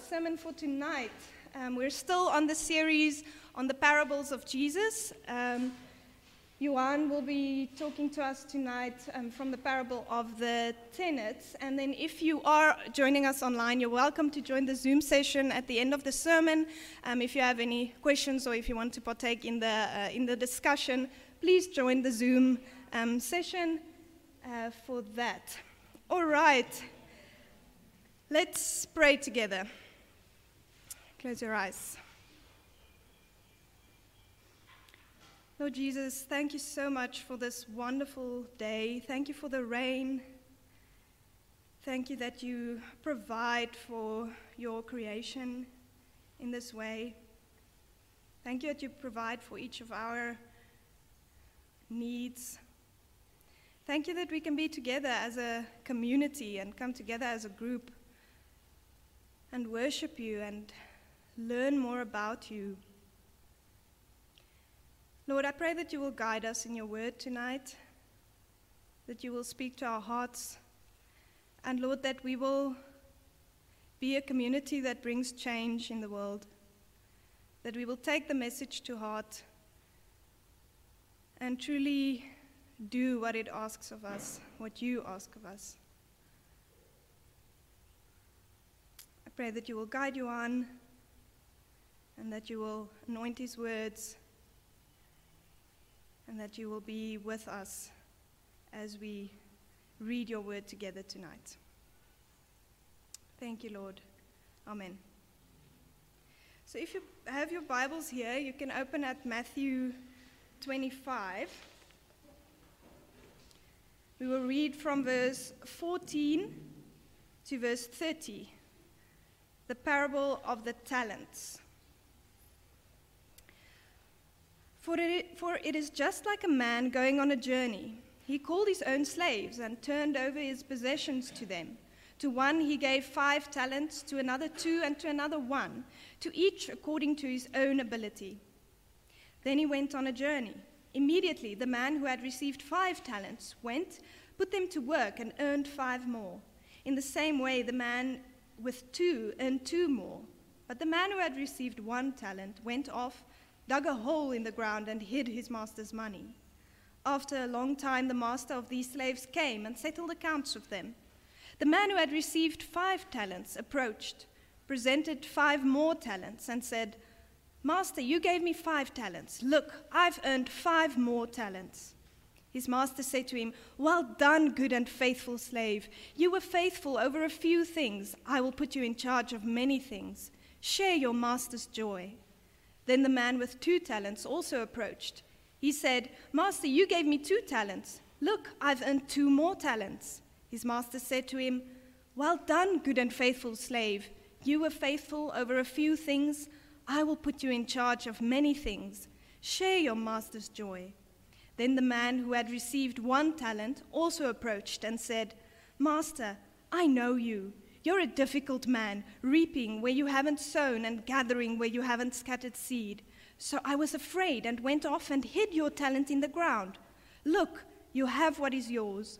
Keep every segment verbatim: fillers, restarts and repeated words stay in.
sermon for tonight. Um, we're still on the series on the parables of Jesus. Um, Johan will be talking to us tonight um, from the parable of the tenants. And then if you are joining us online, you're welcome to join the Zoom session at the end of the sermon. Um, if you have any questions or if you want to partake in the, uh, in the discussion, please join the Zoom um, session uh, for that. All right. Let's pray together. Close your eyes. Lord Jesus, thank you so much for this wonderful day. Thank you for the rain. Thank you that you provide for your creation in this way. Thank you that you provide for each of our needs. Thank you that we can be together as a community and come together as a group and worship you and learn more about you. Lord, I pray that you will guide us in your word tonight, that you will speak to our hearts, and Lord, that we will be a community that brings change in the world, that we will take the message to heart and truly do what it asks of us, what you ask of us. I pray that you will guide Johan and that you will anoint his words and that you will be with us as we read your word together tonight. Thank you, Lord. Amen. So if you have your Bibles here, you can open at Matthew twenty-five. We will read from verse fourteen to verse thirty, the parable of the talents. For it, for it is just like a man going on a journey. He called his own slaves and turned over his possessions to them. To one he gave five talents, to another two, and to another one, to each according to his own ability. Then he went on a journey. Immediately the man who had received five talents went, put them to work, and earned five more. In the same way the man with two earned two more. But the man who had received one talent went off, dug a hole in the ground, and hid his master's money. After a long time, the master of these slaves came and settled accounts with them. The man who had received five talents approached, presented five more talents, and said, "Master, you gave me five talents. Look, I've earned five more talents." His master said to him, "Well done, good and faithful slave. You were faithful over a few things. I will put you in charge of many things. Share your master's joy." Then the man with two talents also approached. He said, "Master, you gave me two talents. Look, I've earned two more talents." His master said to him, "Well done, good and faithful slave. You were faithful over a few things. I will put you in charge of many things. Share your master's joy." Then the man who had received one talent also approached and said, "Master, I know you. You're a difficult man, reaping where you haven't sown and gathering where you haven't scattered seed. So I was afraid and went off and hid your talent in the ground. Look, you have what is yours."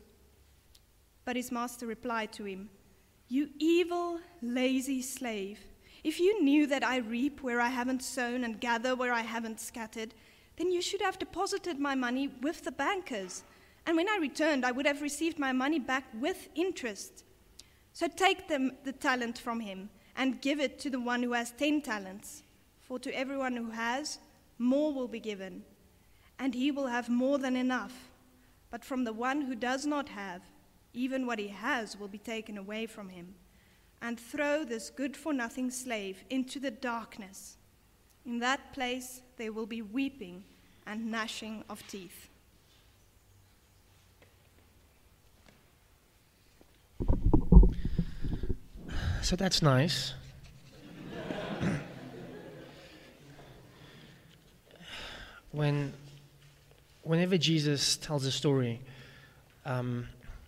But his master replied to him, "You evil, lazy slave. If you knew that I reap where I haven't sown and gather where I haven't scattered, then you should have deposited my money with the bankers. And when I returned, I would have received my money back with interest. So take the, the talent from him and give it to the one who has ten talents. For to everyone who has, more will be given, and he will have more than enough. But from the one who does not have, even what he has will be taken away from him. And throw this good-for-nothing slave into the darkness. In that place there will be weeping and gnashing of teeth." So that's nice. when, whenever Jesus tells a story, um,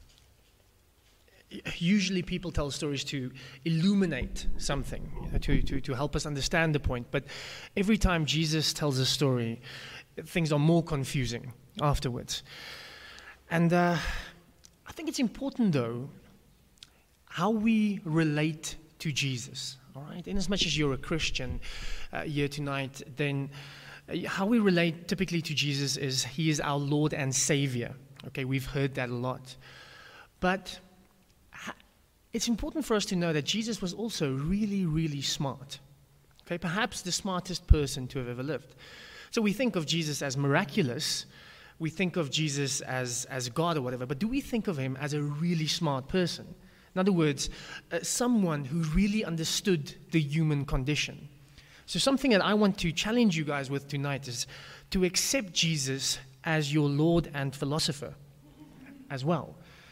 usually people tell stories to illuminate something, you know, to, to, to help us understand the point. But every time Jesus tells a story, things are more confusing afterwards. And uh, I think it's important, though, how we relate to Jesus. all right? In as much as you're a Christian uh, here tonight, then uh, how we relate typically to Jesus is he is our Lord and Savior. Okay, we've heard that a lot. But ha- it's important for us to know that Jesus was also really, really smart. Okay, perhaps the smartest person to have ever lived. So we think of Jesus as miraculous. We think of Jesus as, as God or whatever. But do we think of him as a really smart person? In other words, uh, someone who really understood the human condition. So something that I want to challenge you guys with tonight is to accept Jesus as your Lord and philosopher as well.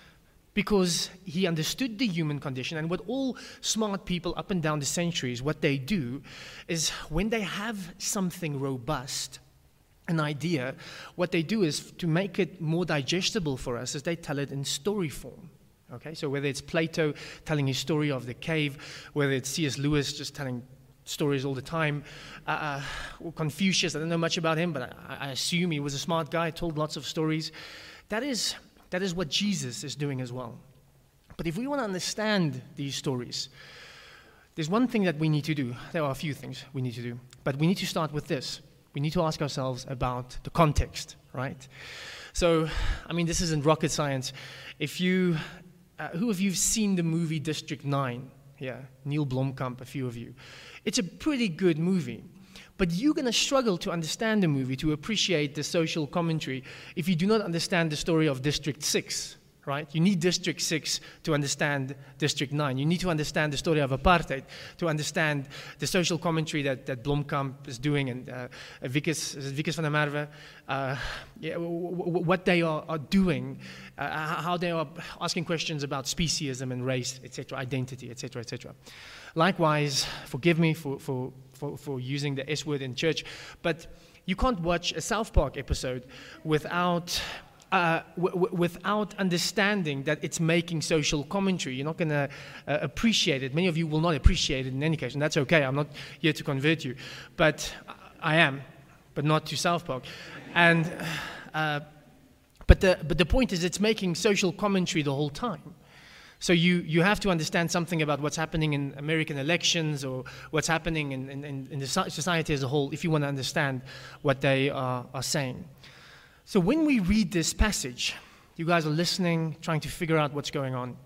Because he understood the human condition, and what all smart people up and down the centuries, what they do is when they have something robust, an idea, what they do is to make it more digestible for us is they tell it in story form. Okay, so whether it's Plato telling his story of the cave, whether it's C S Lewis just telling stories all the time, uh, or Confucius, I don't know much about him, but I, I assume he was a smart guy, told lots of stories. That is, that is what Jesus is doing as well. But if we want to understand these stories, there's one thing that we need to do. There are a few things we need to do, but we need to start with this. We need to ask ourselves about the context, right? So, I mean, this isn't rocket science. If you... Uh, who of you have seen the movie District nine? Yeah, Neil Blomkamp, a few of you. It's a pretty good movie. But you're going to struggle to understand the movie, to appreciate the social commentary, if you do not understand the story of District six, right? You need District six to understand District nine. You need to understand the story of apartheid, to understand the social commentary that, that Blomkamp is doing, and uh, Wikus, Wikus van der Merwe, uh, yeah, w- w- what they are, are doing, uh, how they are asking questions about speciesism and race, et cetera, identity, et cetera, et cetera. Likewise, forgive me for, for, for, for using the S word in church, but you can't watch a South Park episode without... Uh, w- w- without understanding that it's making social commentary. You're not going to uh, appreciate it. Many of you will not appreciate it in any case, and that's okay. I'm not here to convert you, but I am, but not to South Park. And uh, but the but the point is, it's making social commentary the whole time. So you, you have to understand something about what's happening in American elections or what's happening in, in, in the society as a whole if you want to understand what they are, are saying. So when we read this passage, you guys are listening, trying to figure out what's going on.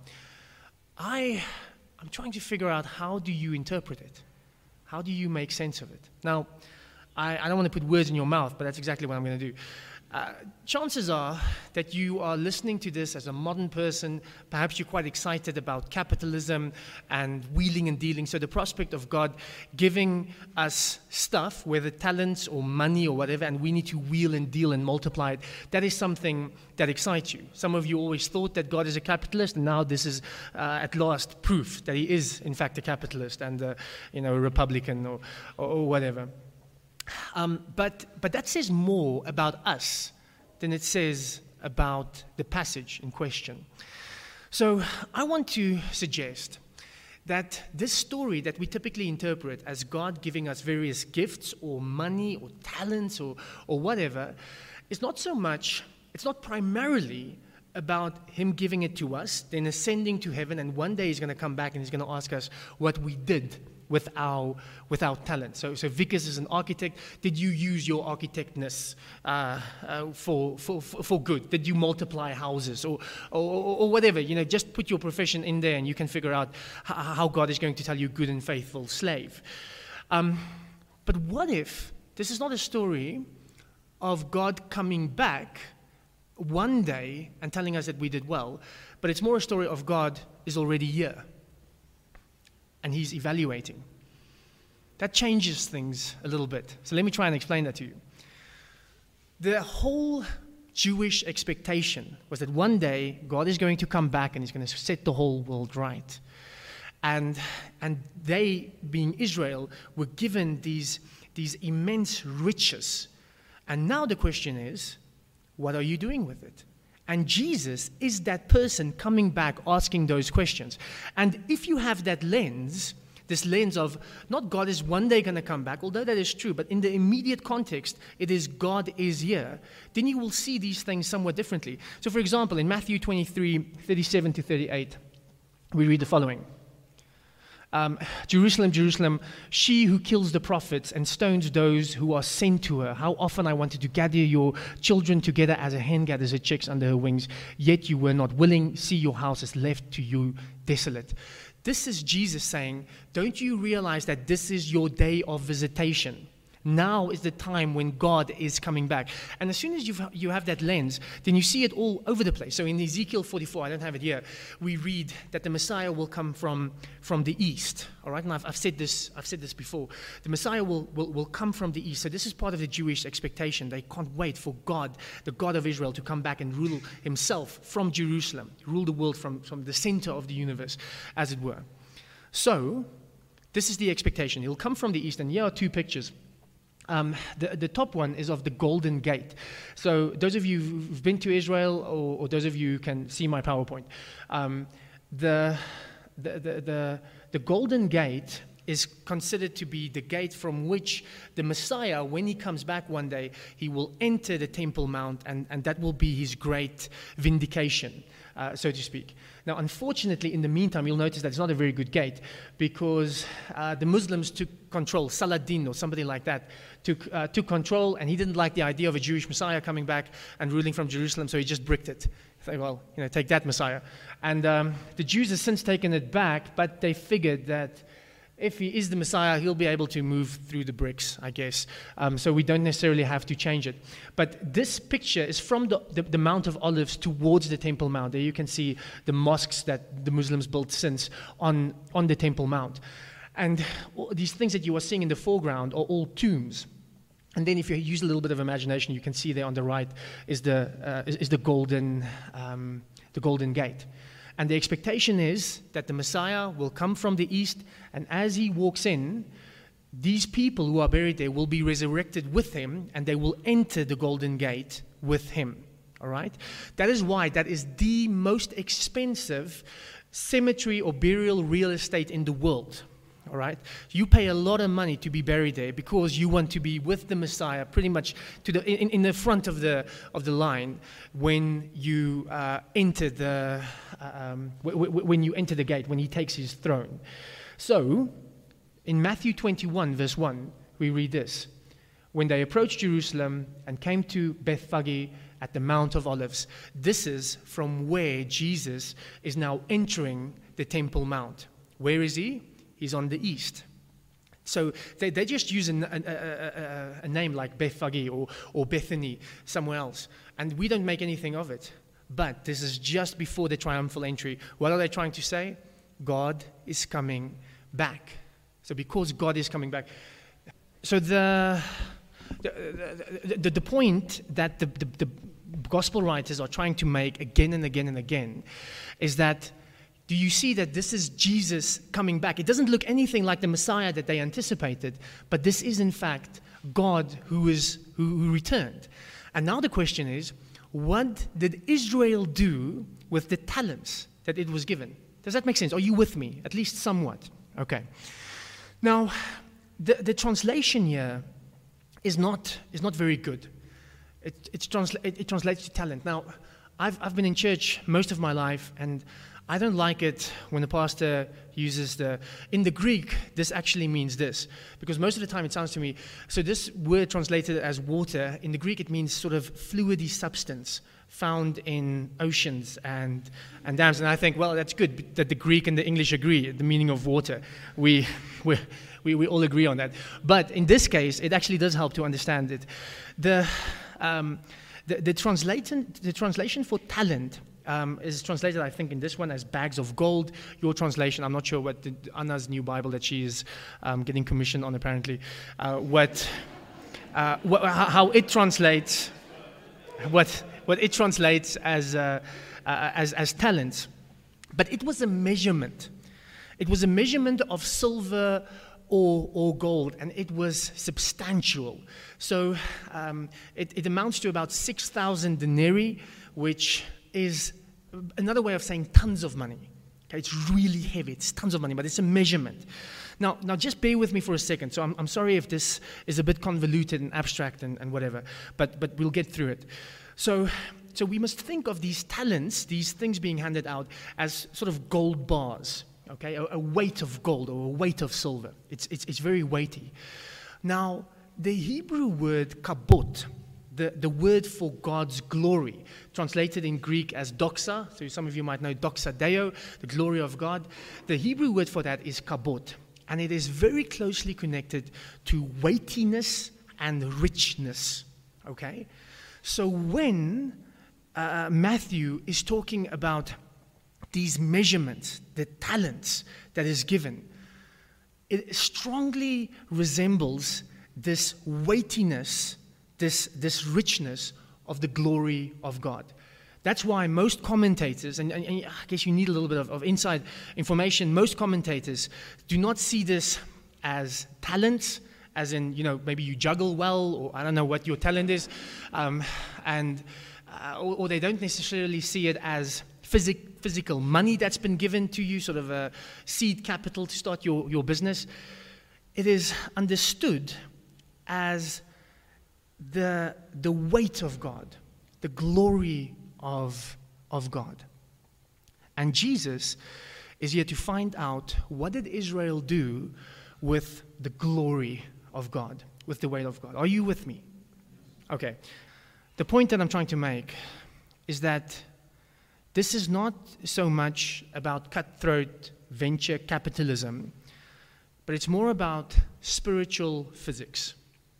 I, I'm trying to figure out how do you interpret it? How do you make sense of it? Now, I, I don't want to put words in your mouth, but that's exactly what I'm going to do. Uh, chances are that you are listening to this as a modern person. Perhaps you're quite excited about capitalism and wheeling and dealing. So the prospect of God giving us stuff, whether talents or money or whatever, and we need to wheel and deal and multiply it, that is something that excites you. Some of you always thought that God is a capitalist, and now this is uh, at last proof that he is, in fact, a capitalist and uh, you know, a Republican or, or, or whatever. Um, but, but that says more about us than it says about the passage in question. So I want to suggest that this story that we typically interpret as God giving us various gifts or money or talents or, or whatever is not so much, it's not primarily about him giving it to us, then ascending to heaven, and one day he's going to come back and he's going to ask us what we did with our with our talent. So, so Wikus is an architect. Did you use your architectness uh, uh, for, for for good? Did you multiply houses or, or or whatever? You know, just put your profession in there, and you can figure out h- how God is going to tell you, good and faithful slave. Um, but what if this is not a story of God coming back one day and telling us that we did well, but it's more a story of God is already here. And he's evaluating. That changes things a little bit. So let me try and explain that to you. The whole Jewish expectation was that one day God is going to come back and he's going to set the whole world right. And, and they, being Israel, were given these, these immense riches. And now the question is, what are you doing with it? And Jesus is that person coming back asking those questions. And if you have that lens, this lens of not God is one day going to come back, although that is true, but in the immediate context, it is God is here, then you will see these things somewhat differently. So for example, in Matthew twenty-three, thirty-seven to thirty-eight, we read the following. Um, Jerusalem, Jerusalem, she who kills the prophets and stones those who are sent to her. How often I wanted to gather your children together as a hen gathers her chicks under her wings, yet you were not willing. See, your house is left to you desolate. This is Jesus saying, don't you realize that this is your day of visitation? Now is the time when God is coming back. And as soon as you've, you have that lens, then you see it all over the place. So in Ezekiel forty-four, I don't have it here, we read that the Messiah will come from, from the east. All right, and I've, I've said this I've said this before. The Messiah will, will, will come from the east. So this is part of the Jewish expectation. They can't wait for God, the God of Israel, to come back and rule himself from Jerusalem, rule the world from, from the center of the universe, as it were. So this is the expectation. He'll come from the east, and here are two pictures. Um, the, the top one is of the Golden Gate. So those of you who've been to Israel, or, or those of you who can see my PowerPoint, um, the, the, the, the, the Golden Gate is considered to be the gate from which the Messiah, when he comes back one day, he will enter the Temple Mount, and, and that will be his great vindication, uh, so to speak. Now, unfortunately, in the meantime, you'll notice that it's not a very good gate, because uh, the Muslims took control. Saladin or somebody like that took, uh, took control, and he didn't like the idea of a Jewish Messiah coming back and ruling from Jerusalem, so he just bricked it. Say, well, you know, take that Messiah. And um, the Jews have since taken it back, but they figured that if he is the Messiah, he'll be able to move through the bricks, I guess. Um, so we don't necessarily have to change it. But this picture is from the, the, the Mount of Olives towards the Temple Mount. There you can see the mosques that the Muslims built since on, on the Temple Mount. And these things that you are seeing in the foreground are all tombs. And then if you use a little bit of imagination, you can see there on the right is the, uh, is, is the, golden, um, the Golden Gate. And the expectation is that the Messiah will come from the east, and as he walks in, these people who are buried there will be resurrected with him, and they will enter the Golden Gate with him. All right? That is why that is the most expensive cemetery or burial real estate in the world. All right? You pay a lot of money to be buried there because you want to be with the Messiah pretty much to the, in, in the front of the, of the line when you uh, enter the um, w- w- when you enter the gate, when he takes his throne. So, in Matthew twenty-one, verse one, we read this. When they approached Jerusalem and came to Bethphage at the Mount of Olives, this is from where Jesus is now entering the Temple Mount. Where is he? He's on the east. So they, they just use a, a, a, a name like Bethphage or, or Bethany somewhere else. And we don't make anything of it. But this is just before the triumphal entry. What are they trying to say? God is coming back. So because God is coming back. So the, the, the, the, the point that the, the, the gospel writers are trying to make again and again and again is that, do you see that this is Jesus coming back? It doesn't look anything like the Messiah that they anticipated, but this is in fact God who is who, who returned. And now the question is, what did Israel do with the talents that it was given? Does that make sense? Are you with me? At least somewhat. Okay. Now, the, the translation here is not is not very good. It, it's transla- it, it translates to talent. Now, I've I've been in church most of my life, and I don't like it when the pastor uses the, in the Greek, this actually means this, because most of the time it sounds to me, so this word translated as water, in the Greek it means sort of fluidy substance found in oceans and, and dams, and I think, well, that's good that the Greek and the English agree, the meaning of water. We, we, we, we all agree on that. But in this case, it actually does help to understand it. The, um, the, the, translation, the translation for talent Um, is translated, I think, in this one as bags of gold. Your translation, I'm not sure what the, Anna's new Bible that she is um, getting commission on, apparently, uh, what, uh, wh- how it translates, what what it translates as uh, uh, as as talents. But it was a measurement. It was a measurement of silver or or gold, and it was substantial. So um, it, it amounts to about six thousand denarii, which is another way of saying tons of money. Okay, it's really heavy. It's tons of money, but it's a measurement. Now, now just bear with me for a second. So I'm, I'm sorry if this is a bit convoluted and abstract and, and whatever, but but we'll get through it. So, so we must think of these talents, these things being handed out, as sort of gold bars. okay, a, a weight of gold or a weight of silver. It's, it's, it's very weighty. Now, the Hebrew word kabot, the, the word for God's glory, translated in Greek as doxa, so some of you might know doxa deo, the glory of God. The Hebrew word for that is kabot, and it is very closely connected to weightiness and richness, okay? So when uh, Matthew is talking about these measurements, the talents that is given, it strongly resembles this weightiness, this, this richness of the glory of God. That's why most commentators, and, and, and I guess you need a little bit of, of inside information, most commentators do not see this as talents, as in, you know, maybe you juggle well, or I don't know what your talent is, um, and uh, or, or they don't necessarily see it as physic, physical money that's been given to you, sort of a seed capital to start your, your business. It is understood as the, the weight of God, the glory of, of God. And Jesus is here to find out, what did Israel do with the glory of God, with the weight of God? Are you with me? Okay. The point that I'm trying to make is that this is not so much about cutthroat venture capitalism, but it's more about spiritual physics.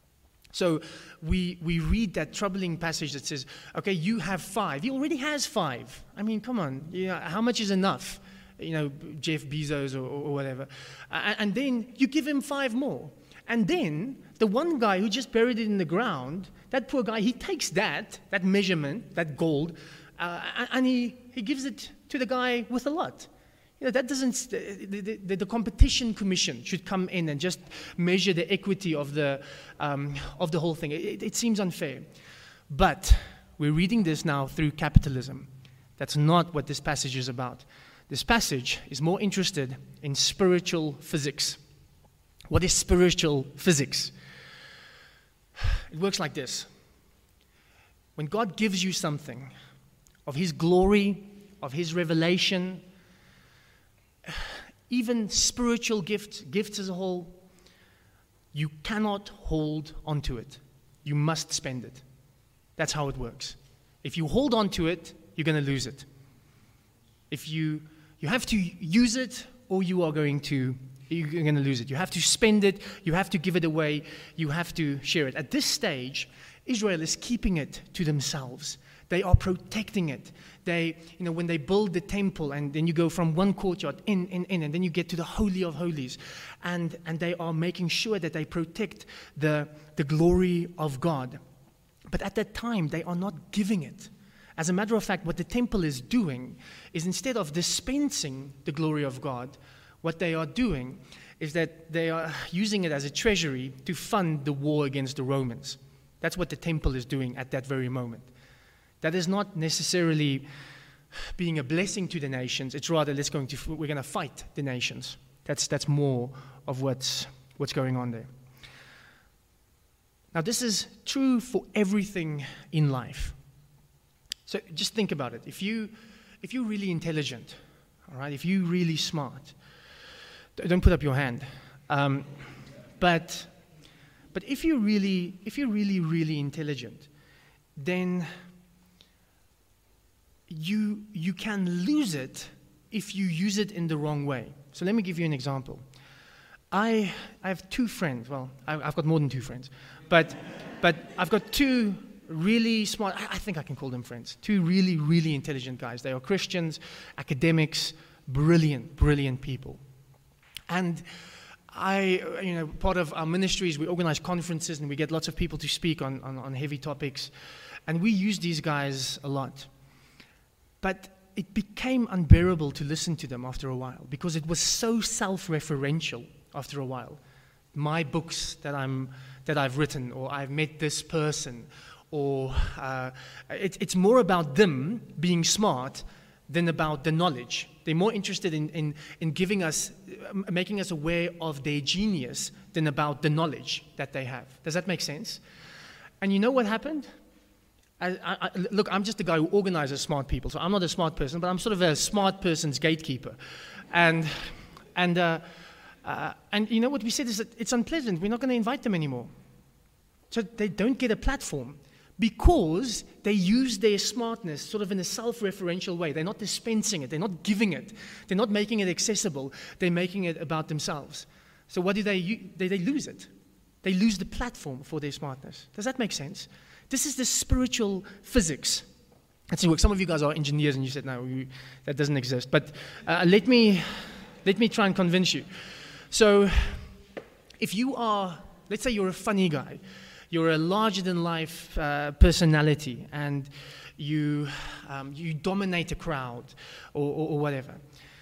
So we we read that troubling passage that says, okay, you have five. He already has five. I mean, come on. You know, how much is enough? You know, Jeff Bezos or, or whatever. And, and then you give him five more. And then the one guy who just buried it in the ground, that poor guy, he takes that, that measurement, that gold, uh, and he, he gives it to the guy with a lot. You know, that doesn't, the, the, the competition commission should come in and just measure the equity of the, um, of the whole thing. It, it seems unfair. But we're reading this now through capitalism. That's not what this passage is about. This passage is more interested in spiritual physics. What is spiritual physics? It works like this. When God gives you something of His glory, of His revelation, even spiritual gifts, gifts as a whole, you cannot hold onto it. You must spend it. That's how it works. If you hold onto it, you're going to lose it. If you you have to use it, or you are going to you're going to lose it. You have to spend it. You have to give it away. You have to share it. At this stage, Israel is keeping it to themselves. They are protecting it. They, you know, when they build the temple, and then you go from one courtyard in, in, in, and then you get to the Holy of Holies, and, and they are making sure that they protect the, the glory of God. But at that time, they are not giving it. As a matter of fact, what the temple is doing is, instead of dispensing the glory of God, what they are doing is that they are using it as a treasury to fund the war against the Romans. That's what the temple is doing at that very moment. That is not necessarily being a blessing to the nations. It's rather, let's going to, we're going to fight the nations. That's, that's more of what's, what's going on there. Now, this is true for everything in life. So just think about it. If, you, if you're really intelligent, all right, if you're really smart, don't put up your hand. Um, but, but if you're really, if you're really, really intelligent, then you, you can lose it if you use it in the wrong way. So let me give you an example. I, I have two friends. Well, I, I've got more than two friends. But, but I've got two really smart, I, I think I can call them friends, two really, really intelligent guys. They are Christians, academics, brilliant, brilliant people. And I, you know, part of our ministries, we organize conferences and we get lots of people to speak on, on, on heavy topics. And we use these guys a lot. But it became unbearable to listen to them after a while, because it was so self-referential after a while. My books that, I'm, that I've written, or I've met this person, or uh, it, it's more about them being smart than about the knowledge. They're more interested in, in, in giving us, making us aware of their genius than about the knowledge that they have. Does that make sense? And you know what happened? I, I, look, I'm just the guy who organizes smart people, so I'm not a smart person, but I'm sort of a smart person's gatekeeper. And And, uh, uh, and you know what we said is that it's unpleasant. We're not going to invite them anymore. So they don't get a platform because they use their smartness sort of in a self-referential way. They're not dispensing it. They're not giving it. They're not making it accessible. They're making it about themselves. So what do they, they, they lose it. They lose the platform for their smartness. Does that make sense? This is the spiritual physics. Let's see, some of you guys are engineers and you said, no, you, that doesn't exist. But uh, let me, let me try and convince you. So if you are, let's say you're a funny guy, you're a larger-than-life uh, personality, and you, um, you dominate a crowd or, or, or whatever.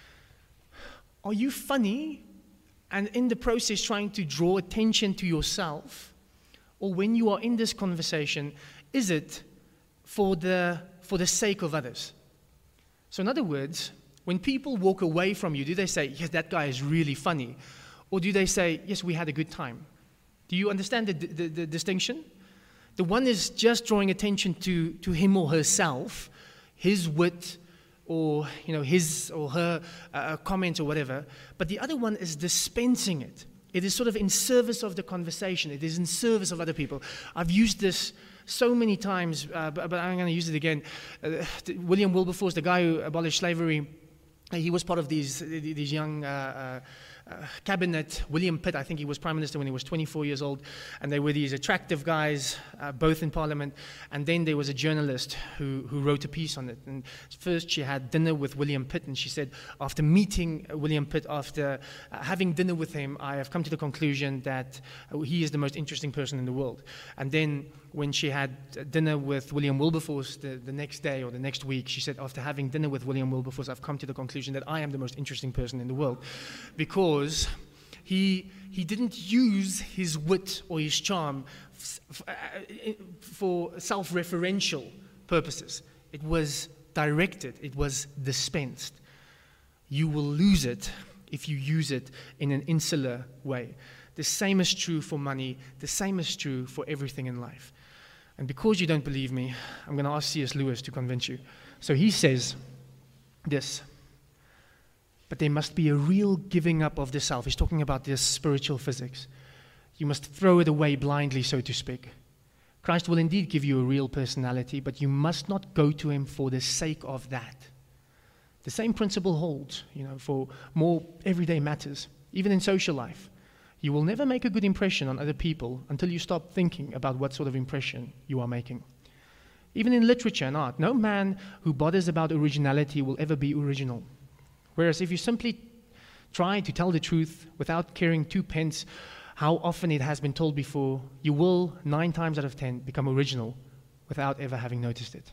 Are you funny and in the process trying to draw attention to yourself? Or when you are in this conversation, is it for the, for the sake of others? So in other words, when people walk away from you, do they say, yes, that guy is really funny? Or do they say, yes, we had a good time? Do you understand the, the, the distinction? The one is just drawing attention to, to him or herself, his wit, or you know his or her uh, comment or whatever. But the other one is dispensing it. It is sort of in service of the conversation. It is in service of other people. I've used this so many times, uh, but, but I'm going to use it again. Uh, William Wilberforce, the guy who abolished slavery, he was part of these these young. Uh, uh, Uh, cabinet. William Pitt, I think he was prime minister when he was twenty-four years old, and they were these attractive guys, uh, both in parliament. And then there was a journalist who, who wrote a piece on it. And first she had dinner with William Pitt, and she said, after meeting William Pitt, after uh, having dinner with him, I have come to the conclusion that uh, he is the most interesting person in the world. And then when she had dinner with William Wilberforce the, the next day or the next week, she said, after having dinner with William Wilberforce, I've come to the conclusion that I am the most interesting person in the world. Because he, he didn't use his wit or his charm for self-referential purposes. It was directed. It was dispensed. You will lose it if you use it in an insular way. The same is true for money. The same is true for everything in life. And because you don't believe me, I'm going to ask C S Lewis to convince you. So he says this. But there must be a real giving up of the self. He's talking about this spiritual physics. You must throw it away blindly, so to speak. Christ will indeed give you a real personality, but you must not go to him for the sake of that. The same principle holds, you know, for more everyday matters, even in social life. You will never make a good impression on other people until you stop thinking about what sort of impression you are making. Even in literature and art, no man who bothers about originality will ever be original. Whereas if you simply try to tell the truth without caring two pence how often it has been told before, you will, nine times out of ten, become original without ever having noticed it.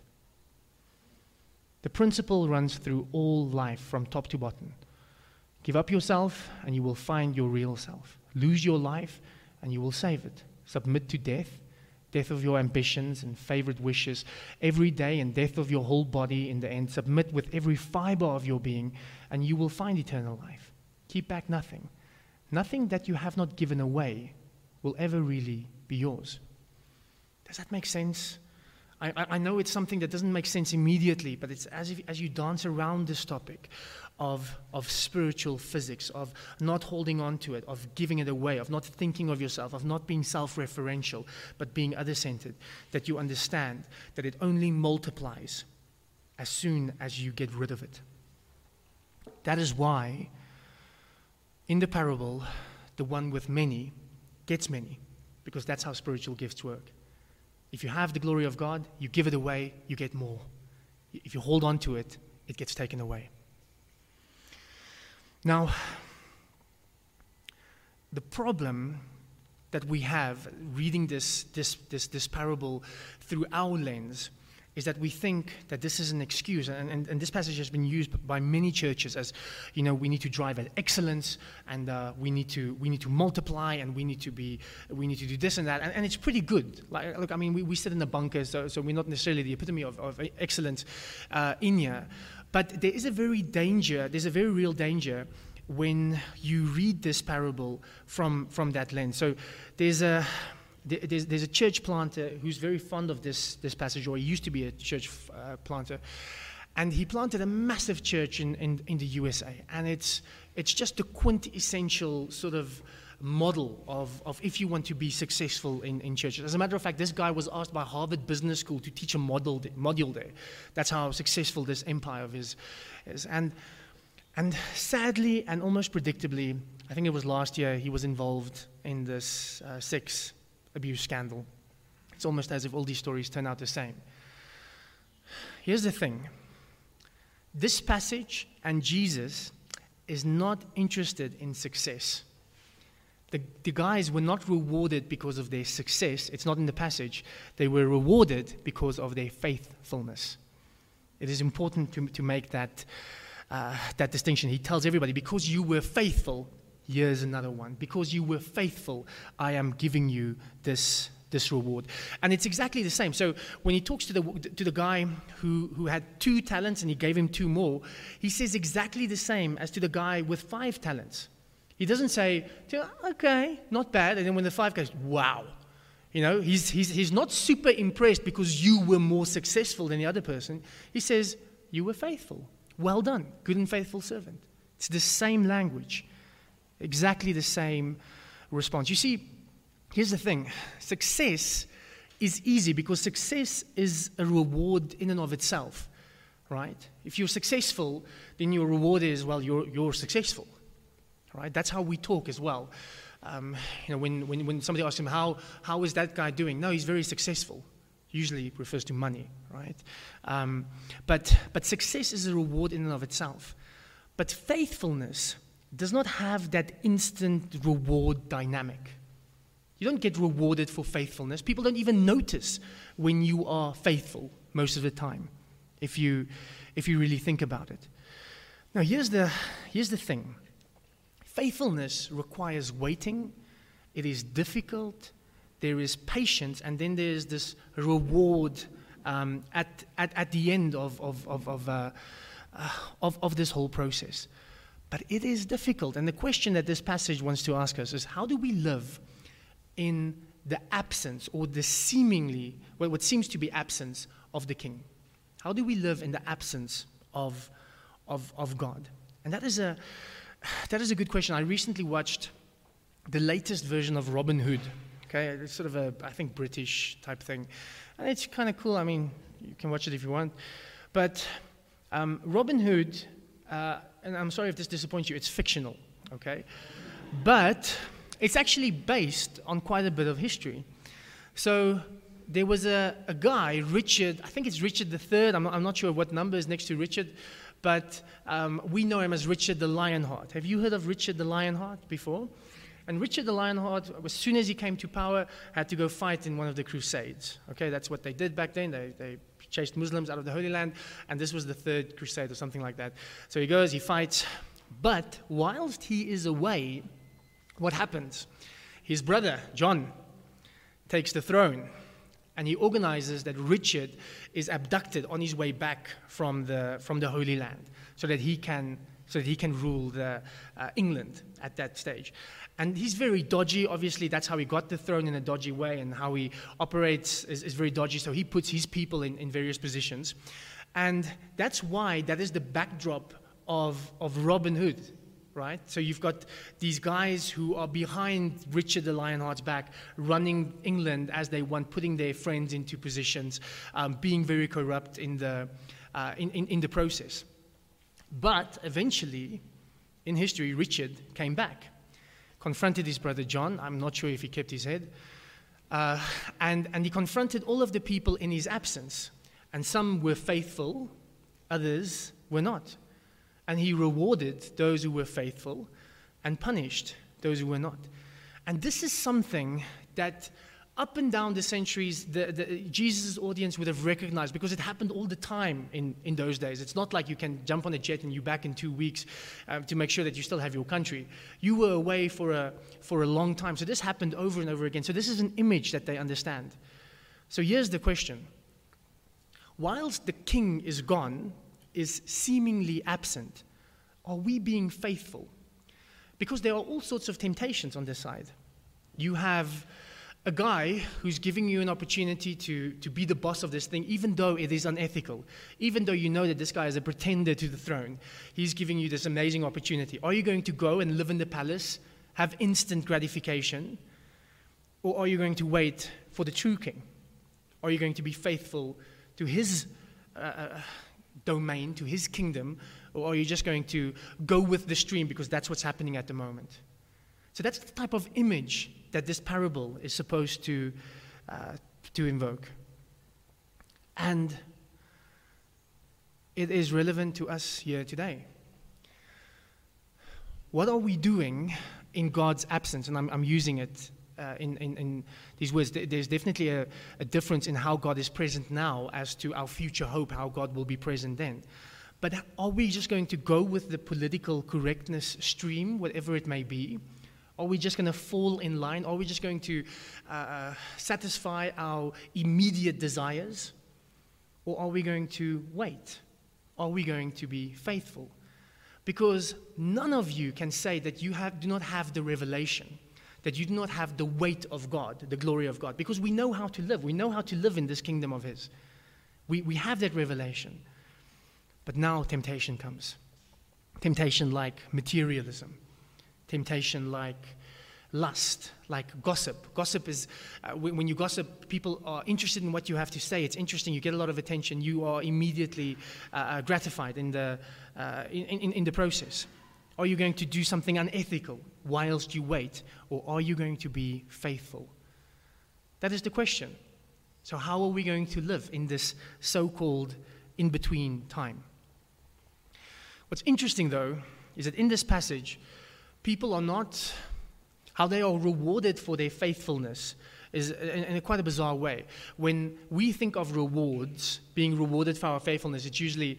The principle runs through all life from top to bottom. Give up yourself and you will find your real self. Lose your life and you will save it. Submit to death, death of your ambitions and favorite wishes every day, and death of your whole body in the end. Submit with every fiber of your being and you will find eternal life. Keep back nothing. Nothing that you have not given away will ever really be yours. Does that make sense? I, I know it's something that doesn't make sense immediately, but it's as if as you dance around this topic of, of spiritual physics, of not holding on to it, of giving it away, of not thinking of yourself, of not being self-referential, but being other-centered, that you understand that it only multiplies as soon as you get rid of it. That is why, in the parable, the one with many gets many, because that's how spiritual gifts work. If you have the glory of God, you give it away, you get more. If you hold on to it, it gets taken away. Now, the problem that we have reading this, this, this, this parable through our lens is that we think that this is an excuse, and, and, and this passage has been used by many churches as, you know, we need to drive at excellence, and uh, we need to we need to multiply, and we need to be we need to do this and that, and, and it's pretty good. Like, look, I mean, we, we sit in the bunker, so, so we're not necessarily the epitome of, of excellence uh, in here, but there is a very danger. There's a very real danger when you read this parable from from that lens. So there's a. There's, there's a church planter who's very fond of this, this passage, or he used to be a church uh, planter, And he planted a massive church in, in, in the U S A. And it's, it's just the quintessential sort of model of, of if you want to be successful in, in churches. As a matter of fact, this guy was asked by Harvard Business School to teach a model module there. That's how successful this empire of his is. And, and sadly and almost predictably, I think it was last year, he was involved in this uh, sex abuse scandal. It's almost as if all these stories turn out the same. Here's the thing. This passage and Jesus is not interested in success. The, the guys were not rewarded because of their success. It's not in the passage. They were rewarded because of their faithfulness. It is important to, to make that, uh, that distinction. He tells everybody, because you were faithful, here's another one. Because you were faithful, I am giving you this, this reward. And it's exactly the same. So when he talks to the, to the guy who, who had two talents and he gave him two more, he says exactly the same as to the guy with five talents. He doesn't say, okay, not bad. And then when the five goes, wow. You know, he's, he's, he's not super impressed because you were more successful than the other person. He says, you were faithful. Well done, good and faithful servant. It's the same language, exactly the same response. You see, here's the thing. Success is easy because success is a reward in and of itself, right? If you're successful, then your reward is, well, you're, you're successful. Right? That's how we talk as well. Um, you know, when, when, when somebody asks him, how, how is that guy doing? No, he's very successful. Usually it refers to money, right? Um, but, but success is a reward in and of itself. But faithfulness does not have that instant reward dynamic. You don't get rewarded for faithfulness. People don't even notice when you are faithful most of the time, if you, if you really think about it. Now, here's the, here's the thing. Faithfulness requires waiting. It is difficult. There is patience, and then there's this reward um, at, at at the end of of of of, uh, uh, of of this whole process. But it is difficult, and the question that this passage wants to ask us is: how do we live in the absence, or the seemingly, well, what seems to be absence of the King? How do we live in the absence of of of God? And that is a That is a good question. I recently watched the latest version of Robin Hood. Okay, it's sort of a, I think, British type thing. And it's kind of cool. I mean, you can watch it if you want. But um, Robin Hood, uh, and I'm sorry if this disappoints you, it's fictional, okay? But it's actually based on quite a bit of history. So there was a, a guy, Richard, I think it's Richard the Third. I'm not, I'm not sure what number is next to Richard. But um, we know him as Richard the Lionheart. Have you heard of Richard the Lionheart before? And Richard the Lionheart, as soon as he came to power, had to go fight in one of the Crusades. Okay, that's what they did back then. They, they chased Muslims out of the Holy Land, and this was the Third Crusade or something like that. So he goes, he fights. But whilst he is away, what happens? His brother, John, takes the throne. And he organizes that Richard is abducted on his way back from the from the Holy Land, so that he can so that he can rule the, uh, England at that stage. And he's very dodgy. Obviously, that's how he got the throne, in a dodgy way, and how he operates is, is very dodgy. So he puts his people in, in various positions, and that's why that is the backdrop of of Robin Hood. Right? So you've got these guys who are behind Richard the Lionheart's back, running England as they want, putting their friends into positions, um, being very corrupt in the, uh, in, in, in the process. But eventually, in history, Richard came back, confronted his brother John. I'm not sure if he kept his head. Uh, and, and he confronted all of the people in his absence. And some were faithful, others were not. And he rewarded those who were faithful and punished those who were not. And this is something that up and down the centuries, the, the, Jesus' audience would have recognized, because it happened all the time in, in those days. It's not like you can jump on a jet and you're back in two weeks um, to make sure that you still have your country. You were away for a, for a long time. So this happened over and over again. So this is an image that they understand. So here's the question. Whilst the King is gone, is seemingly absent, are we being faithful? Because there are all sorts of temptations on this side. You have a guy who's giving you an opportunity to, to be the boss of this thing, even though it is unethical, even though you know that this guy is a pretender to the throne, he's giving you this amazing opportunity. Are you going to go and live in the palace, have instant gratification, or are you going to wait for the true king? Are you going to be faithful to his uh, domain, to his kingdom, or are you just going to go with the stream because that's what's happening at the moment? So that's the type of image that this parable is supposed to, uh, to invoke. And it is relevant to us here today. What are we doing in God's absence? And I'm, I'm using it uh, in, in, in these words. There's definitely a, a difference in how God is present now as to our future hope, how God will be present then. But are we just going to go with the political correctness stream, whatever it may be? Are we just going to fall in line? Are we just going to uh, satisfy our immediate desires? Or are we going to wait? Are we going to be faithful? Because none of you can say that you have, do not have the revelation, that you do not have the weight of God, the glory of God, because we know how to live. We know how to live in this kingdom of His. We, we have that revelation. But now temptation comes. Temptation like materialism. Temptation like lust, like gossip. Gossip is, uh, when, when you gossip, people are interested in what you have to say. It's interesting. You get a lot of attention. You are immediately uh, gratified in the, uh, in, in, in the process. Are you going to do something unethical whilst you wait? Or are you going to be faithful? That is the question. So how are we going to live in this so-called in-between time? What's interesting, though, is that in this passage, people are not, how they are rewarded for their faithfulness is in, in a quite a bizarre way. When we think of rewards, being rewarded for our faithfulness, it's usually,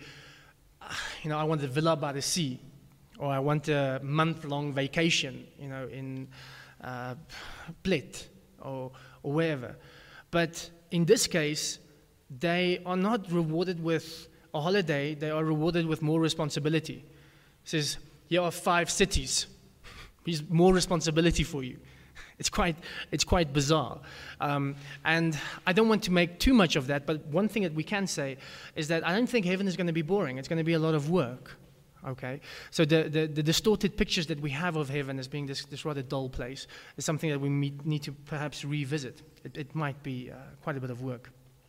you know, I want a villa by the sea, or I want a month-long vacation, you know, in uh, Plet, or, or wherever. But in this case, they are not rewarded with a holiday, they are rewarded with more responsibility. It says, here are five cities. Here's more responsibility for you. It's quite, it's quite bizarre. Um, and I don't want to make too much of that, but one thing that we can say is that I don't think heaven is going to be boring. It's going to be a lot of work. Okay? So the, the, the distorted pictures that we have of heaven as being this, this rather dull place is something that we meet, need to perhaps revisit. It, it might be uh, quite a bit of work.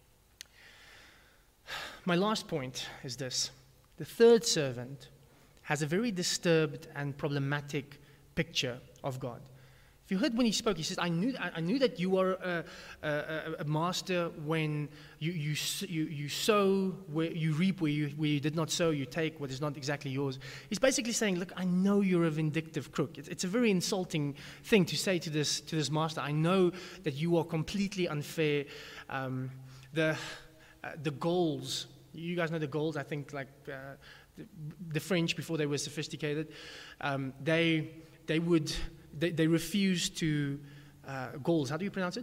My last point is this. The third servant has a very disturbed and problematic picture of God. If you heard when he spoke, he says, I knew, I knew that you are a, a, a master when you, you, you, you sow, where you reap where you, where you did not sow, you take what is not exactly yours. He's basically saying, look, I know you're a vindictive crook. It's, it's a very insulting thing to say to this, to this master. I know that you are completely unfair. Um, the, uh, the goals, you guys know the goals, I think, like uh, the, the French, before they were sophisticated, um, they... They would, they, they refused to, uh, Gauls, how do you pronounce it?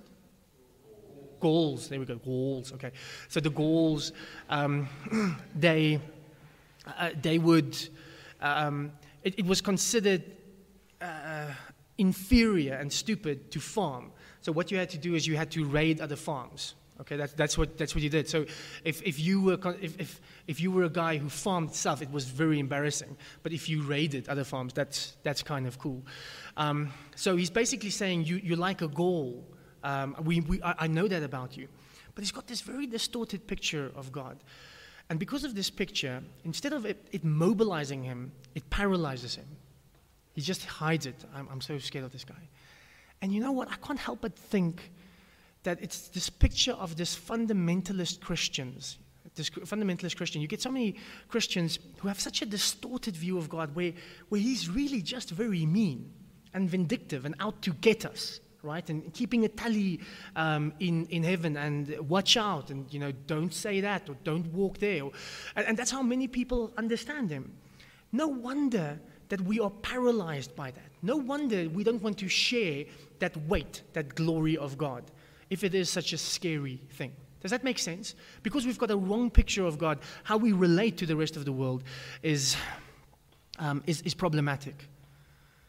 Gauls, there we go, Gauls, okay. So the Gauls, um, they, uh, they would, um, it, it was considered uh, inferior and stupid to farm. So what you had to do is you had to raid other farms. Okay, that's that's what that's what you did. So if, if you were if, if if you were a guy who farmed stuff, it was very embarrassing. But if you raided other farms, that's that's kind of cool. Um, so he's basically saying you you're like a Gaul. Um, we we I, I know that about you, but he's got this very distorted picture of God, and because of this picture, instead of it, it mobilizing him, it paralyzes him. He just hides it. I'm I'm so scared of this guy, and you know what? I can't help but think that it's this picture of this fundamentalist Christians, this fundamentalist Christian. You get so many Christians who have such a distorted view of God where, where he's really just very mean and vindictive and out to get us, right? And keeping a tally um, in, in heaven and watch out and, you know, don't say that or don't walk there. Or, and, and that's how many people understand him. No wonder that we are paralyzed by that. No wonder we don't want to share that weight, that glory of God, if it is such a scary thing. Does that make sense? Because we've got a wrong picture of God, how we relate to the rest of the world is, um, is, is problematic.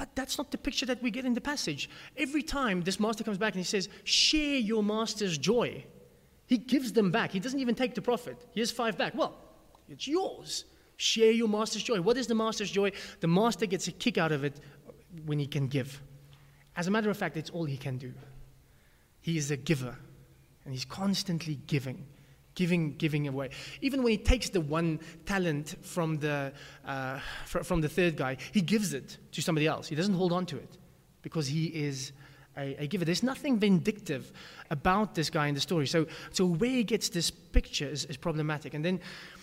But that's not the picture that we get in the passage. Every time this master comes back and he says, share your master's joy, he gives them back. He doesn't even take the profit. Here's five back. Well, it's yours. Share your master's joy. What is the master's joy? The master gets a kick out of it when he can give. As a matter of fact, it's all he can do. He is a giver, and he's constantly giving, giving, giving away. Even when he takes the one talent from the uh, fr- from the third guy, he gives it to somebody else. He doesn't hold on to it because he is a, a giver. There's nothing vindictive about this guy in the story. So, so where he gets this picture is, is problematic. And then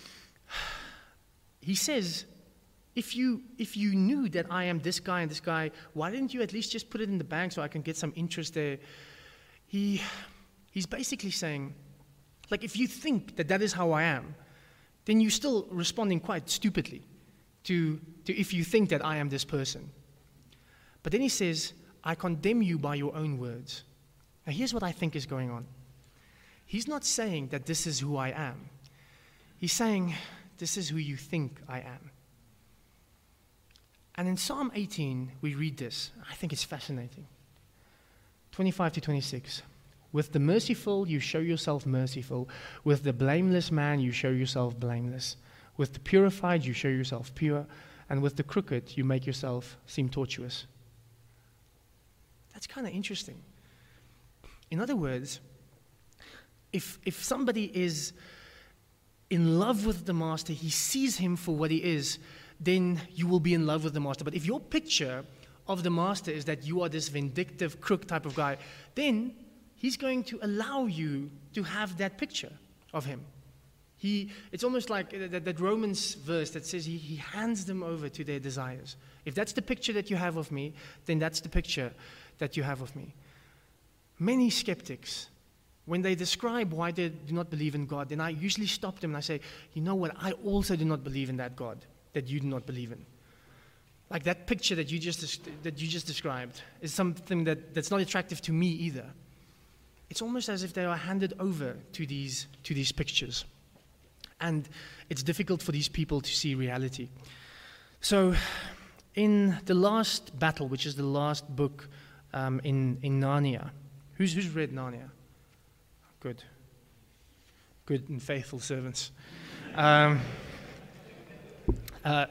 he says, if you if you knew that I am this guy and this guy, why didn't you at least just put it in the bank so I can get some interest there? He, he's basically saying, like, if you think that that is how I am, then you're still responding quite stupidly to, to if you think that I am this person. But then he says, I condemn you by your own words. Now here's what I think is going on. He's not saying that this is who I am. He's saying, this is who you think I am. And in Psalm eighteen, we read this. I think it's fascinating. twenty-five to twenty-six. With the merciful, you show yourself merciful. With the blameless man, you show yourself blameless. With the purified, you show yourself pure. And with the crooked, you make yourself seem tortuous. That's kind of interesting. In other words, if, if somebody is in love with the master, he sees him for what he is, then you will be in love with the master. But if your picture of the master is that you are this vindictive crook type of guy, then he's going to allow you to have that picture of him. He, it's almost like that, that Romans verse that says he, he hands them over to their desires. If that's the picture that you have of me, then that's the picture that you have of me. Many skeptics, when they describe why they do not believe in God, then I usually stop them and I say, you know what, I also do not believe in that God that you do not believe in. Like that picture that you just that you just described is something that, that's not attractive to me either. It's almost as if they are handed over to these to these pictures. And it's difficult for these people to see reality. So in the last battle, which is the last book um, in, in Narnia, who's who's read Narnia? Good. Good and faithful servants. Um, uh,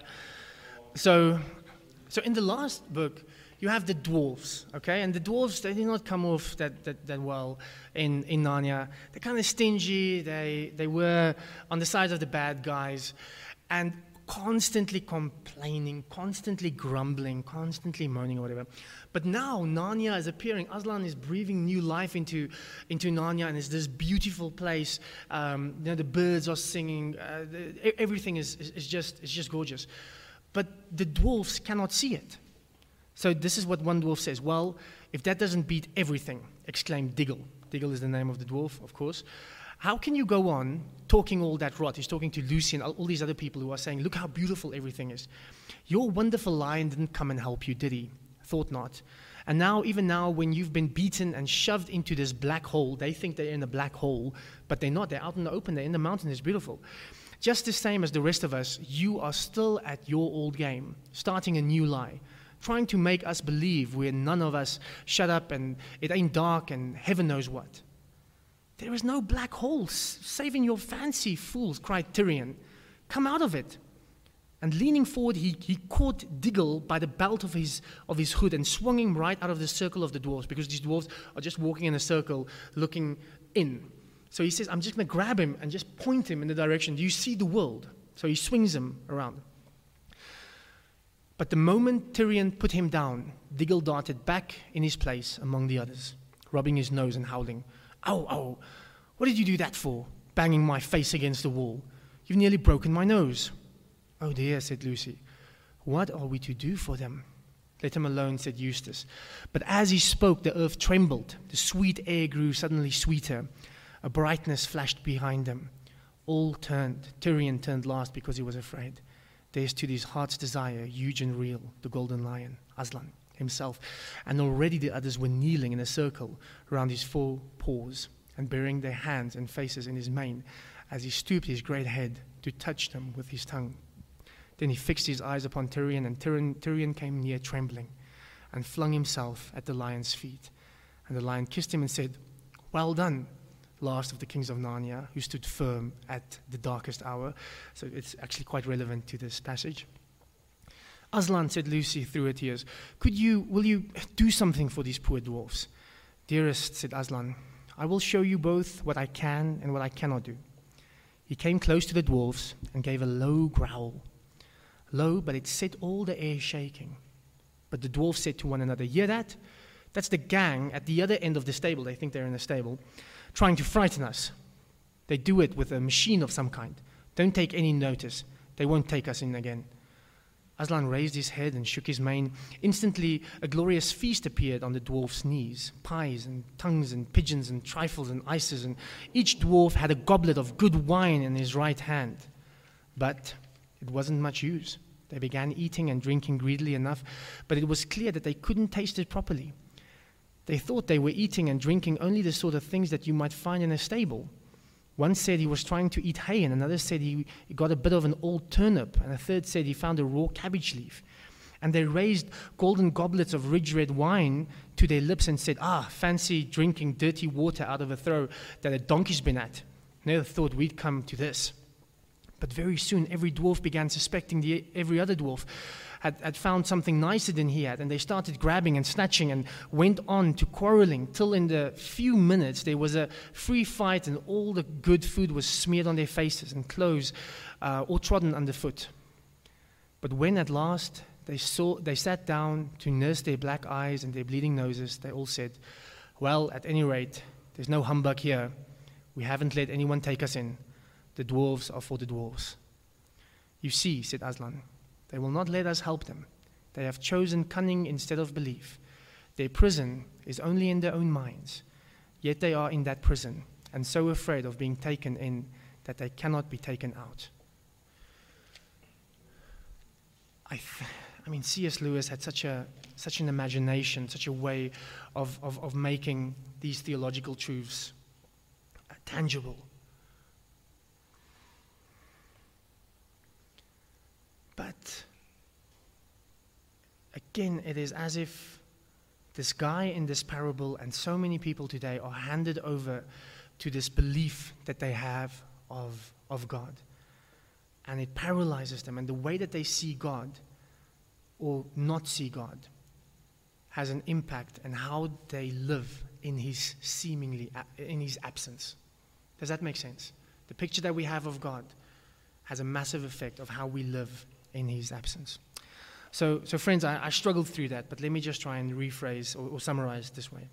so So in the last book, you have the dwarves, okay? And the dwarves, they did not come off that, that, that well in, in Narnia. They're kind of stingy. They, they were on the side of the bad guys and constantly complaining, constantly grumbling, constantly moaning or whatever. But now Narnia is appearing. Aslan is breathing new life into, into Narnia, and it's this beautiful place. Um, you know, the birds are singing. Uh, the, everything is, is, is, just, is just gorgeous. But the dwarves cannot see it. So this is what one dwarf says. Well, if that doesn't beat everything, exclaimed Diggle. Diggle is the name of the dwarf, of course. How can you go on talking all that rot? He's talking to Lucy and all these other people who are saying, look how beautiful everything is. Your wonderful lion didn't come and help you, did he? Thought not. And now, even now, when you've been beaten and shoved into this black hole, they think they're in a black hole, but they're not. They're out in the open. They're in the mountain. It's beautiful. Just the same as the rest of us, you are still at your old game, starting a new lie, trying to make us believe we're none of us shut up and it ain't dark and heaven knows what. There is no black hole, saving your fancy, fools, cried Tyrion. Come out of it. And leaning forward, he, he caught Diggle by the belt of his, of his hood and swung him right out of the circle of the dwarves, because these dwarves are just walking in a circle looking in. So he says, I'm just going to grab him and just point him in the direction. Do you see the world? So he swings him around. But the moment Tyrion put him down, Diggle darted back in his place among the others, rubbing his nose and howling. Ow, ow, what did you do that for? Banging my face against the wall. You've nearly broken my nose. Oh dear, said Lucy. What are we to do for them? Let him alone, said Eustace. But as he spoke, the earth trembled. The sweet air grew suddenly sweeter. A brightness flashed behind them. All turned. Tyrion turned last because he was afraid. There's to his heart's desire, huge and real, the golden lion, Aslan himself. And already the others were kneeling in a circle around his four paws and burying their hands and faces in his mane as he stooped his great head to touch them with his tongue. Then he fixed his eyes upon Tyrion, and Tyrion, Tyrion came near trembling. and flung himself at the lion's feet. And the lion kissed him and said, "Well done, last of the kings of Narnia, who stood firm at the darkest hour." So it's actually quite relevant to this passage. "Aslan," said Lucy through her tears, "could you, will you do something for these poor dwarfs?" "Dearest," said Aslan, "I will show you both what I can and what I cannot do." He came close to the dwarfs and gave a low growl. Low, but it set all the air shaking. But the dwarfs said to one another, "Hear that? That's the gang at the other end of the stable," they think they're in a stable, "trying to frighten us. They do it with a machine of some kind. Don't take any notice. They won't take us in again." Aslan raised his head and shook his mane. Instantly, a glorious feast appeared on the dwarf's knees. Pies and tongues and pigeons and trifles and ices, and each dwarf had a goblet of good wine in his right hand. But it wasn't much use. They began eating and drinking greedily enough, but it was clear that they couldn't taste it properly. They thought they were eating and drinking only the sort of things that you might find in a stable. One said he was trying to eat hay, and another said he got a bit of an old turnip, and a third said he found a raw cabbage leaf. And they raised golden goblets of rich red wine to their lips and said, "Ah, fancy drinking dirty water out of a throw that a donkey's been at. Never thought we'd come to this." But very soon, every dwarf began suspecting the, every other dwarf had, had found something nicer than he had, and they started grabbing and snatching and went on to quarreling, till in the few minutes there was a free fight and all the good food was smeared on their faces and clothes uh, all trodden underfoot. But when at last they, saw, they sat down to nurse their black eyes and their bleeding noses, they all said, "Well, at any rate, there's no humbug here. We haven't let anyone take us in. The dwarves are for the dwarves." "You see," said Aslan, "they will not let us help them. They have chosen cunning instead of belief. Their prison is only in their own minds. Yet they are in that prison, and so afraid of being taken in that they cannot be taken out." I, th- I mean, C S Lewis had such a such an imagination, such a way of, of, of making these theological truths uh, tangible. But again, it is as if this guy in this parable and so many people today are handed over to this belief that they have of, of God. And it paralyzes them. And the way that they see God or not see God has an impact on how they live in his seemingly, in his absence. Does that make sense? The picture that we have of God has a massive effect of how we live in his absence. So, so friends, I, I struggled through that, but let me just try and rephrase or, or summarize this way.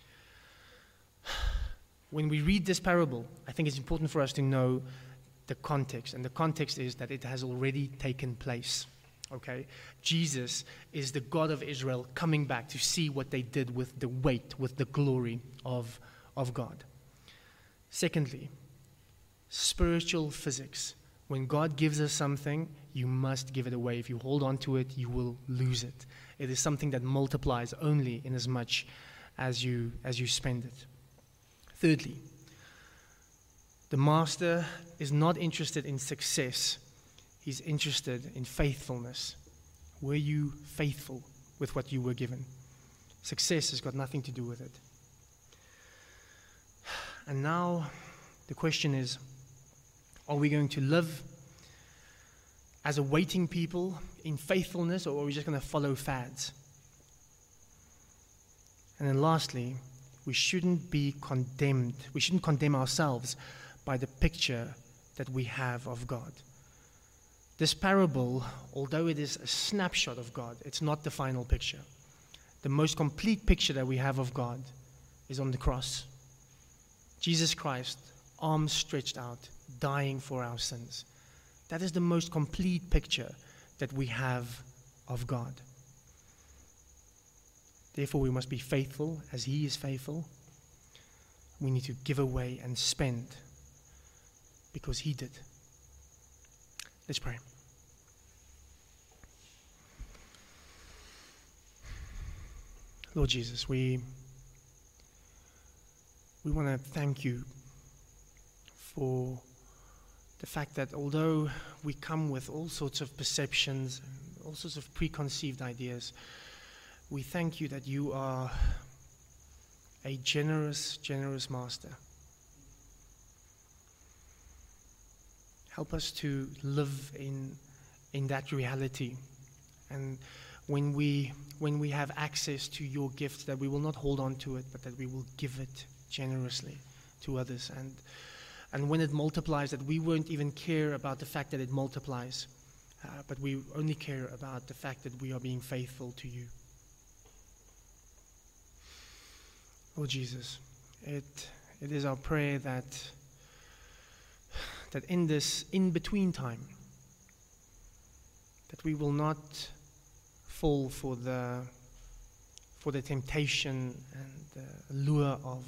When we read this parable, I think it's important for us to know the context, and the context is that it has already taken place. Okay? Jesus is the God of Israel coming back to see what they did with the weight, with the glory of, of God. Secondly, spiritual physics. When God gives us something, you must give it away. If you hold on to it, you will lose it. It is something that multiplies only in as much as you, as you spend it. Thirdly, the master is not interested in success. He's interested in faithfulness. Were you faithful with what you were given? Success has got nothing to do with it. And now the question is, are we going to live as a waiting people in faithfulness, or are we just going to follow fads? And then lastly, we shouldn't be condemned. We shouldn't condemn ourselves by the picture that we have of God. This parable, although it is a snapshot of God, it's not the final picture. The most complete picture that we have of God is on the cross. Jesus Christ, arms stretched out, dying for our sins. That is the most complete picture that we have of God. Therefore, we must be faithful as he is faithful. We need to give away and spend because he did. Let's pray. Lord Jesus, we, we want to thank you for the fact that although we come with all sorts of perceptions, all sorts of preconceived ideas, We thank you that you are a generous, generous master. Help us to live in, in that reality. And when we, when we have access to your gift, that we will not hold on to it, but that we will give it generously to others. And, and when it multiplies, that we won't even care about the fact that it multiplies, uh, but we only care about the fact that we are being faithful to you. Lord Jesus, it, it is our prayer that that in this in-between time, that we will not fall for the for the temptation and the lure of,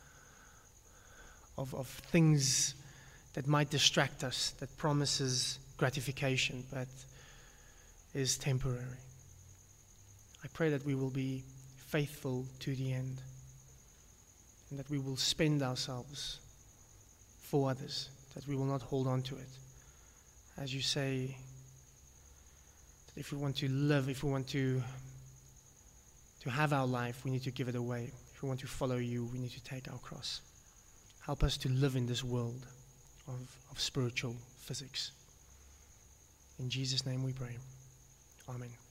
of of things that might distract us, that promises gratification but is temporary. I pray that we will be faithful to the end, and that we will spend ourselves for others, that we will not hold on to it. As you say, that if we want to live, if we want to, to have our life, we need to give it away. If we want to follow you, we need to take our cross. Help us to live in this world of, of spiritual physics. In Jesus' name we pray. Amen.